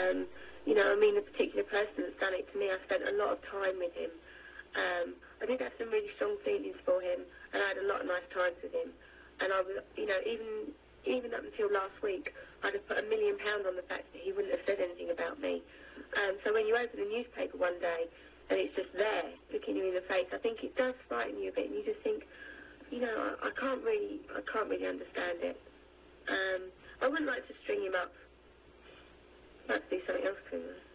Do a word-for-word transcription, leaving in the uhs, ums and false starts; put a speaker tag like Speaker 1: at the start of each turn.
Speaker 1: Um, you know, I mean, the particular person that's done it to me, I spent a lot of time with him. Um, I did have some really strong feelings for him, and I had a lot of nice times with him. And I was, you know, even even up until last week, I'd have put a million pounds on the fact that he wouldn't have said anything about me. Um, so when you open the newspaper one day and it's just there, looking you in the face, I think it does frighten you a bit, and you just think, you know, I, I can't really, I can't really understand it. Um, I wouldn't like to string him up. I'd like to do something else to him.